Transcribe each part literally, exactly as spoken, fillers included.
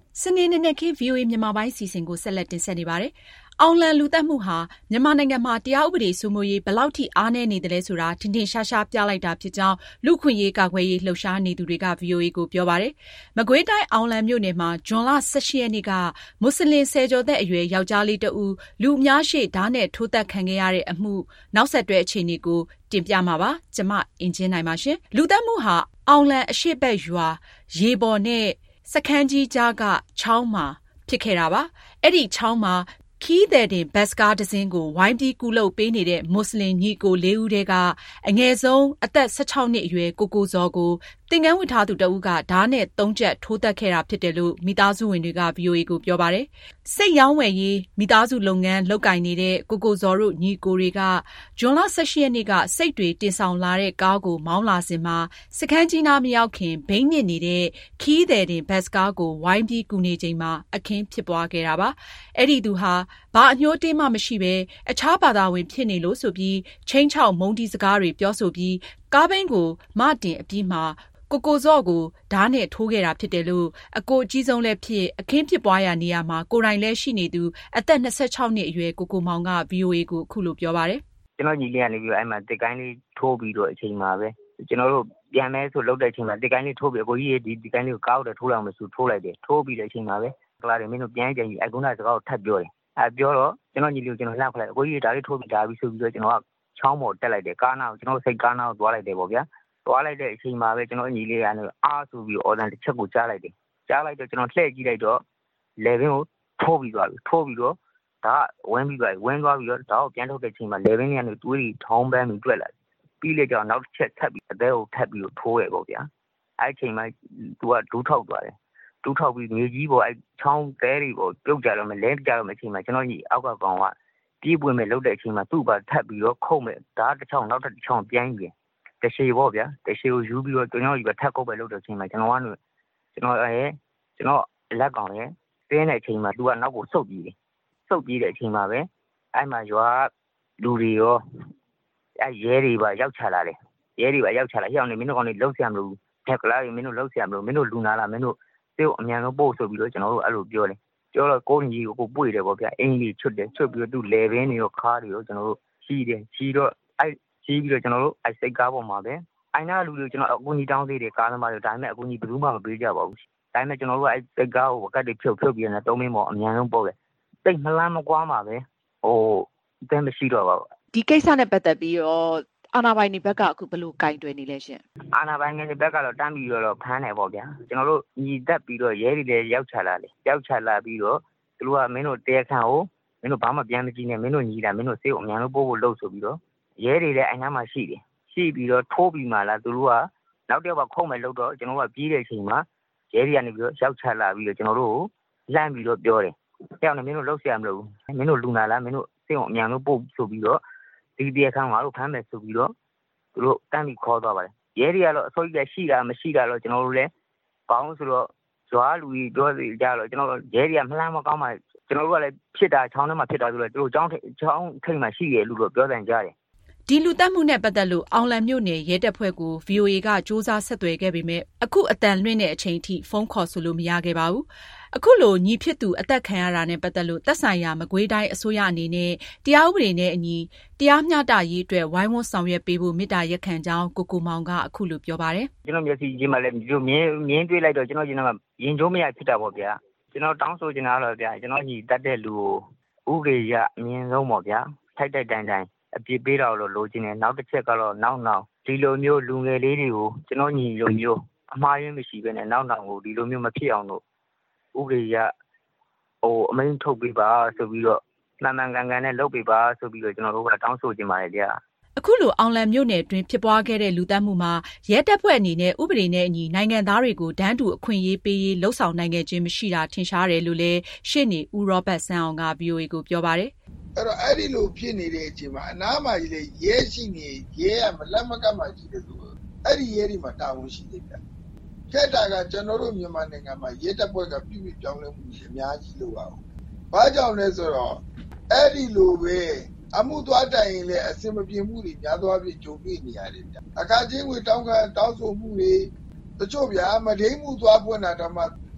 စနေနေ့နဲ့ခေ ဗွီအိုအေမြန်မာပိုင်းစီစဉ်ကိုဆက်လက်တင်ဆက်နေပါတယ်။အောင်လံလူသတ်မှုဟာမြန်မာနိုင်ငံမှာတရားဥပဒေစိုးမိုးရေးဘယ်လောက်ထိအားနည်းနေသလဲဆိုတာထင်ထင်ရှားရှားပြလိုက်တာဖြစ်ကြောင်းလူ့အခွင့်အရေးကာကွယ်ရေးလှုပ်ရှားနေသူတွေကဗွီအိုအေကိုပြောပါတယ်။မကွေးတိုင်းအောင်လံမြို့နယ်မှာဇွန်လ၁၈ရက်နေ့ကမွတ်စလင်ဆယ်ကျော်သက်အရွယ်ယောက်ျားလေးတဦးလူအများရှေ့ဓားနဲ့ထိုးသတ်ခံခဲ့ရတဲ့အမှုနောက်ဆက်တွဲအခြေအနေကိုတင်ပြမှာပါ။ကျမအင်ကြင်းနိုင်ပါရှင်။လူသတ်မှုဟာအောင်လံအရှိတ်ဘက်ရွာရေပေါ်နဲ့စခန်းကြီးကြားကချောင်းမှာဖြစ်ခဲ့တာပါ။အဲ့ဒီချောင်းမှာခီးသည်တင်ဘတ်စကားတစ်စင်းကိုဝိုင်းပြီးကူလုပ်ပေးနေတဲ့မွတ်စလင်ညီကိုလေးဦးတဲကအငယ်ဆုံးအသက်၁၆နှစ်အရွယ်ကိုကိုဇော်ကိုသင်္ကန်းဝတ်ထားသူတဦးကဓားနဲ့သုံးချက်ထိုးသတ်ခဲ့တာဖြစ်တယ်လို့မိသားစုဝင်တွေကဗွီအိုအေကိုပြောပါတယ်။စိတ်ရောင်းဝယ်ရေးမိသားစုလုပ်ငန်းလုပ်ကိုင်နေတဲ့ကိုကိုဇော်တို့ညီကိုတွေကဇွန်လ၁၈ရက်နေ့ကစိတ်တွေတင်ဆောင်လာတဲ့ကားကိုမောင်းလာစဉ်မှာစခန်းကြီးနားမရောက်ခင်ဘိန်းညစ်နေတဲ့ခီးသည်တင်ဘတ်စကားကိုဝိုင်းပြီးကူနေချိန်မှာအခင်းဖြစ်ပွားခဲ့တာပါ။အဲ့ဒီသူဟာဘာအညှိုးတေးမှမရှိဘဲအခြားဘာသာဝင်ဖြစ်နေလို့ဆိုပြီးချင်းချောက်မုန်းတီးစကားတွေပြောဆိုပြီးကားဘိန်းကိုမတင်အပြီးမှာကိုကိုဇော့ကိုဓားနဲ့ထိုးခဲ့တာဖြစ်တယ်လို့အကိုအကြီးဆုံးလည်းဖြစ်အခင်းဖြစ်ပွားရာနေရာမှာကိုယ်တိုင်လည်းရှိနေသူအသက်၂၆နှစ်အရွယ်ကိုကိုမောင်က ဗွီအိုအေ ကိုအခုလိုပြောပါတယ်။ကျွန်တော်ညီလေးကနေပြီးအဲ့မှာတစ်ကိုင်းလေးထိုးပြီးတော့အချိန်မှာပဲကျွန်တော်တို့ပြန်မဲဆိုလောက်တဲ့အချိန်မှာတစ်ကိုင်းလေးထိုးပြီးအကိုကြီးဒီတစ်ကိုင်းလေးကိုကောက်တယ်ထိုးလောက်မှဆိုထိုးလိုက်တယ်ထိုးပြီးတဲ့အချိန်မှာပဲကလာတယ်မင်းတို့ပြန်ကြည့်အကုန်းသားစကားကိုထပ်ပြောတယ်အဲပြောတော့ကျွန်တော်ညီလေးကိုကျွန်တော်လှမ်းခလိုက်အကိုကြီးဒါလေးထိုးပြီးဒါပြီးဆိုပြီးတော့ကျွန်တော်ကချောင်းပေါ်တက်လိုက်တယ်ကားနာကိုကျွန်တော်စိတ်ကားနာကိုသွားလိုက်တယ်ပေါ့ဗျာသွားလိုက်တဲ့အချိန်မှာပဲကျွန်တော်ညီလေးကနေအားဆိုပြီးအော်တန်တစ်ချက်ကိုကြားလိုက်တယ်ကြားလိုက်တော့ကျွန်တော်လှည့်ကြည့်လိုက်တော့လေဘင်းကိုထိုးပြီးသွားပြီထိုးပြီးတော့ဒါဝင်းပြီးသွားဝင်းသွားပြီးတော့ဒါကိုပြန်ထုတ်တဲ့အချိန်မှာလေဘင်းကနေတွေးပြီးထောင်းပန်းပြီးတွေ့လာပြီးလေကြောင်နောက်တစ်ချက်ထပ်ပြီးအသေးကိုထပ်ပြီးထိုးရပေါ့ဗျာအဲ့အချိန်မှာသူကဒူးထောက်သွားတယ်ဒူးထောက်ပြီးမြေကြီးပေါ်အဲ့ချောင်းတဲတွေပေါ်ပြုတ်ကြတော့မလဲကြတော့မအချိန်မှာကျွန်တော်ညီအောက်ကကောင်ကပြေးပွင့်မဲ့လှုပ်တဲ့အချိန်မှာသူ့ဘာထပ်ပြီးတော့ခုတ်မဲ့ဒါတစ်ချောင်းနောက်တစ်ချောင်းပြန်ပြီးတရှိပေါ့ဗျာတရှိကိုယူပြီးတော့ကျွန်တော်ယူပဲထပ်ကုတ်ပဲလုပ်တဲ့အချိန်မှာကျွန်တော်ကကျွန်တော်ရဲကျွန်တော်လက်ကောင်ရဲတင်းတဲ့အချိန်မှာသူကနောက်ကိုဆုတ်ပြေးတယ်ဆုတ်ပြေးတဲ့အချိန်မှာပဲအဲ့မှာရွာလူတွေရောအဲ့ရဲတွေပါရောက်ချလာတယ်ရဲတွေပါရောက်ချလာဟိအောင်နေမင်းတို့ကောင်တွေလှုပ်ဆရာမလို့ထက်ကလာတွေမင်းတို့လှုပ်ဆရာမလို့မင်းတို့လူနာလားမင်းတို့သေကိုအမြန်ဆုံးပို့ဆိုပြီးတော့ကျွန်တော်တို့အဲ့လိုပြောတယ်ပြောတော့ကိုင်းကြီးကိုကိုပွေတယ်ပေါ့ဗျာအင်းကြီးချွတ်တယ်ချွတ်ပြီးတော့သူလေဘင်းတွေရောခါးတွေရောကျွန်တော်တို့ရှိတယ်ရှိတော့အဲ့ကြီးပြီးတော့ကျွန်တော်တို့အဲ့စိတ်ကားပေါ်မှာပဲအိုင်နာလူတွေကျွန်တော်အကူကြီးတောင်းသေးတယ်ကားသမားတွေဒါပေမဲ့အကူကြီးဘယ်သူမှမပေးကြပါဘူးဒါပေမဲ့ကျွန်တော်တို့အဲ့စိတ်ကားကိုကတ်တွေဖြုတ်ဖြုတ်ပြီးနေသုံးမင်းပေါ်အမြန်ဆုံးပို့တယ်တိတ်မလန်းမကွာမှာပဲဟိုအတမ်းမရှိတော့ပါဘူးဒီကိစ္စနဲ့ပတ်သက်ပြီးတော့အာဏာပိုင်တွေဘက်ကအခုဘယ်လိုကင်တွယ်နေလဲရှင်အာဏာပိုင်တွေဘက်ကတော့တန်းပြီးတော့ဖမ်းတယ်ပေါ့ဗျာကျွန်တော်တို့ညီတက်ပြီးတော့ရဲတွေလည်းရောက်ချလာတယ်ရောက်ချလာပြီးတော့သူတို့ကမင်းတို့တရားခံကိုမင်းတို့ဘာမှပြန်မကြည့်နဲ့မင်းတို့ညီလာမင်းတို့စေးကိုအမြန်ဆုံးပို့ဖို့လုပ်ဆိုပြီးတော့ရဲတွေလည်းအိမ်ထဲမှာရှိတယ်ရှိပြီးတော့ထိုးပြီးမှလာသူတို့ကနောက်တစ်ယောက်ကခုံးမဲ့လို့တော့ကျွန်တော်တို့ကပြေးတဲ့အချိန်မှာရဲတွေကနေပြီးတော့ရောက်ချလာပြီးတော့ကျွန်တော်တို့ကိုလမ်းပြီးတော့ပြောတယ်။ကြောက်နေမင်းတို့လှုပ်ရှားမလို့မင်းတို့လူနာလားမင်းတို့စေးအောင်အမြန်ဆုံးပို့ဆိုပြီးတော့ဒီတရားခံငါတို့ဖမ်းမယ်ဆိုပြီးတော့သူတို့တန်းပြီးခေါ်သွားပါတယ်။ရဲတွေကတော့အစိုးရရှိတာမရှိတာတော့ကျွန်တော်တို့လည်းပေါင်းဆိုတော့ဇွာလူကြီးပြောစီကြတော့ကျွန်တော်တို့ရဲတွေကမလှမ်းမကောင်းမှကျွန်တော်တို့ကလည်းဖြစ်တာချောင်းထဲမှာဖြစ်တာဆိုတော့သူတို့ချောင်းချောင်းထိတ်မှရှိရလို့တော့ပြောတယ်ကြားတယ်ဒီလူသတ်မှုနဲ့ပတ်သက်လို့အောင်လံမြို့နယ်ရဲတပ်ဖွဲ့ကို ဗွီအိုအေ ကစ조사ဆက်သွယ်ခဲ့ပေမဲ့အခုအတန်လွင့်တဲ့အချိန်ထိဖုန်းခေါ်ဆိုလို့မရခဲ့ပါဘူး။အခုလိုညီဖြစ်သူအသက်ခံရတာနဲ့ပတ်သက်လို့သက်ဆိုင်ရာမကွေးတိုင်းအစိုးရအနေနဲ့တရားဥပဒေနဲ့အညီတရားမျှတရေးအတွက်ဝိုင်းဝန်းဆောင်ရွက်ပေးဖို့မေတ္တာရက်ခံကြောင်းကိုကိုမောင်ကအခုလိုပြောပါတယ်။ကျွန်တော်မျက်စိချင်းမှလည်းဒီလိုမြင်မြင်တွေ့လိုက်တော့ကျွန်တော်ရင်ထဲမှာရင်ကျိုးမရဖြစ်တာပေါ့ဗျာ။ကျွန်တော်တောင်းဆိုချင်တာတော့ဗျာကျွန်တော်ညီတတ်တဲ့လူကိုဥပဒေရအမြင်ဆုံးပေါ့ဗျာ။ထိုက်တိုက်တိုင်းတိုင်းအပြစ်ပေးတော့လို့လိုချင်တယ်နောက်တစ်ချက်ကတော့နောက်နောက်ဒီလိုမျိုးလူငယ်လေးတွေကိုကျွန်တော်ညီလိုမျိုးအမှားရင်းမရှိဘဲနဲ့နောက်နောက်ကိုဒီလိုမျိုးမဖြစ်အောင်လို့ဥပဒေရဟိုအမိန့်ထုတ်ပေးပါဆိုပြီးတော့မှန်မှန်ကန်ကန်နဲ့လုပ်ပေးပါဆိုပြီးတော့ကျွန်တော်တို့ကတောင်းဆိုချင်ပါတယ်ဗျာအခုလိုအောင်လံမြို့နယ်အတွင်းဖြစ်ပွားခဲ့တဲ့လူသတ်မှုမှာရဲတပ်ဖွဲ့အနေနဲ့ဥပဒေနဲ့အညီနိုင်ငံသားတွေကိုတန်းတူအခွင့်အရေးပေးရေးလှုံ့ဆော်နိုင်ခဲ့ခြင်းမရှိတာထင်ရှားတယ်လို့လည်းရှေ့နေဦးရောဘတ်ဆန်းအောင်က ဗွီအိုအေ ကိုပြောပါတယ်အဲ့တော့အဲ့ဒီလိုဖြစ်နေတဲ့အချိန်မှာအနားမှာကြီးလေရဲရှိနေရဲကမလက်မကတ်မှရှိတယ်ဆိုအဲ့ဒီရဲတွေမှာတာဝန်ရှိတယ်ဗျခက်တာကကျွန်တော်တို့မြန်မာနိုင်ငံမှာရဲတပ်ဖွဲ့ကပြုပြီးပြောင်းလဲမှုအများကြီးလုပ်အောင်ဘာကြောင့်လဲဆိုတော့အဲ့ဒီလိုပဲအမှုသွားတိုင်ရင်လည်းအစင်မပြေမှုတွေများသွားပြီးကြုံတွေ့နေရတယ်ဗျအခါချင်းဝင်တောင်းခံတောင်းဆိုမှုတွေတချို့ဗျာမဒိမှုသွားဖွင့်တာတော့မှ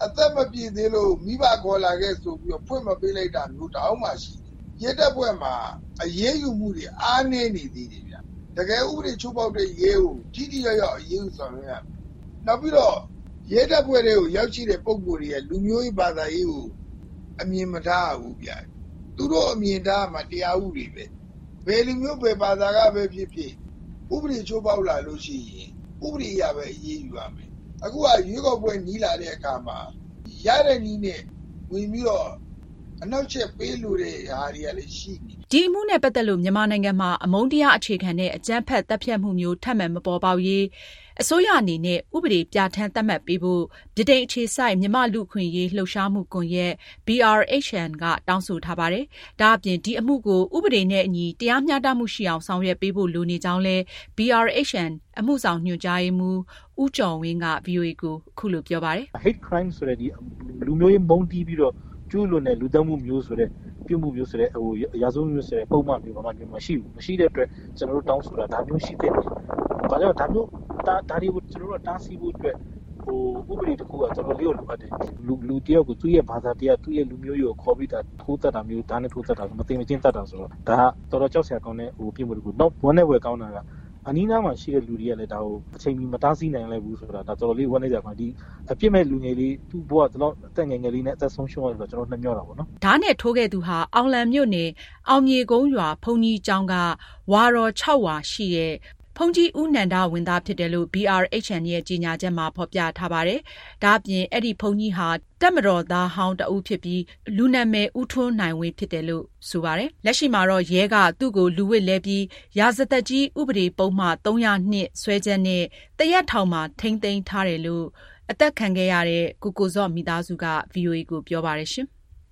အသက်မပြည့်သေးလို့မိဘခေါ်လာခဲ့ဆိုပြီးတော့ဖွင့်မပေးလိုက်တာမျိုးတောင်းမှရှိတယ်ရဲတပ်ဖွဲ့မှာအရေးယူမှုတွေအားနည်းနေသေးတယ်ဗျတကယ်ဥပဒေချိုးဖောက်တဲ့ရဲကိုတိတိယောက်ယောက်အရေးယူဆောင်ရွက်ရမယ်နောက်ပြီးတော့ရဲတပ်ဖွဲ့တွေကိုရောက်ရှိတဲ့ပုံကိုယ်တွေရဲ့လူမျိုးရေးဘာသာရေးကိုအမြင်မထားဘူးဗျသူတို့အမြင်ထားမှာတရားဥပဒေပဲဘယ်လူမျိုးပဲဘာသာကပဲဖြစ်ဖြစ်ဥပဒေချိုးဖောက်လာလို့ရှိရင်ဥပဒေအရပဲအရေးယူရမယ်အခုကရွေးကောက်ပွဲနီးလာတဲ့အခါမှာရတဲ့နည်းနဲ့ဝင်ပြီးတော့အနောက်ချက်ပေးလို့တဲ့ဟာတွေကလည်းရှိနေဒီအမှုနဲ့ပတ်သက်လို့မြန်မာနိုင်ငံမှာအမုန်းတရားအခြေခံတဲ့အကြမ်းဖက်တပ်ဖြတ်မှုမျိုးထပ်မံမပေါ်ပေါက်ရေးအစိုးရအနေနဲ့ဥပဒေပြဋ္ဌာန်းသတ်မှတ်ပေးဖို့ဗြိတိန်အခြေစိုက်မြန်မာလူခွင့်ရေးလှုပ်ရှားမှုကွန်ရက် B R H N ကတောင်းဆိုထားပါတယ်။ဒါအပြင်ဒီအမှုကိုဥပဒေနဲ့အညီတရားမျှတမှုရှိအောင်ဆောင်ရွက်ပေးဖို့လိုနေကြောင်းလဲ B R H N အမှုဆောင်ညွှန်ကြားရေးမှူးဦးကျော်ဝင်းက ဗွီအိုအေ ကိုအခုလိုပြောပါတယ်။ Hate crime ဆိုတဲ့ဒီလူမျိုးရေးမုန်းတီးပြီးတော့ကျူးလွန်တဲ့လူသတ်မှုမျိုးဆိုတဲ့ပြုမှုမျိုးဆိုတဲ့ဟိုရာဇဝတ်မျိုးဆိုတဲ့ပုံမှန်မျိုးဘာမှမရှိဘူးမရှိတဲ့အတွက်ကျွန်တော်တို့တောင်းဆိုတာဒါမျိုးရှိတဲ့ဘာလို့ဒါမျိုးဒါဒါတွေကိုကျွန်တော်တို့တားဆီးဖို့အတွက်ဟိုဥပဒေတစ်ခုကတော်တော်လေးကိုလိုအပ်တယ်လူလူတယောက်ကိုသူ့ရဲ့ဘာသာတရားသူ့ရဲ့လူမျိုးရေးကိုခေါ်ပြီးတာထိုးသက်တာမျိုးဒါနဲ့ထိုးသက်တာမသိမချင်းသက်တာဆိုတော့ဒါကတော်တော်ကြောက်စရာကောင်းတဲ့ဟိုပြုမှုတစ်ခုနောက်ဝမ်းနဲ့ဝယ်ကောင်းတာကအနီးနားမှာရှိတဲ့လူတွေကလည်းဒါကိုအချိန်မီမတားဆီးနိုင်လိုက်ဘူးဆိုတာဒါတော်တော်လေးဝမ်းနေကြပါဒီအပြစ်မဲ့လူငယ်လေးသူ့ဘဝတလောက်အသက်ငယ်ငယ်လေးနဲ့အသက်ဆုံးရှုံးရဆိုတော့ကျွန်တော်နှမျောတာပေါ့နော်ဓာတ်နဲ့ထိုးခဲ့သူဟာအောင်လံမြို့နယ်အောင်မြေကုန်းရွာဘုံကြီးကျောင်းကဝါတော်၆ဝါရှိတဲ့ဘုန်းကြီးဦးနန္ဒဝန်သားဖြစ်တယ်လို့ B R H N ရဲ့ကြေညာချက်မှာဖော်ပြထားပါတယ်။ဒါ့အပြင်အဲ့ဒီဘုန်းကြီးဟာတပ်မတော်သားဟောင်းတဦးဖြစ်ပြီးလူနာမည်ဦးထွန်းနိုင်ဝင်းဖြစ်တယ်လို့ဆိုပါတယ်။လက်ရှိမှာတော့ရဲကသူ့ကိုလူဝစ်လဲပြီးရာဇသက်ကြီးဥပဒေပုံမှန်သုံးရာနှစ်ဆွဲချက်နဲ့တရက်ထောင်မှာထိန်းသိမ်းထားတယ်လို့အသက်ခံခဲ့ရတဲ့ကိုကိုဇော့မိသားစုက ဗွီအိုအေ ကိုပြောပါတယ်ရှင်။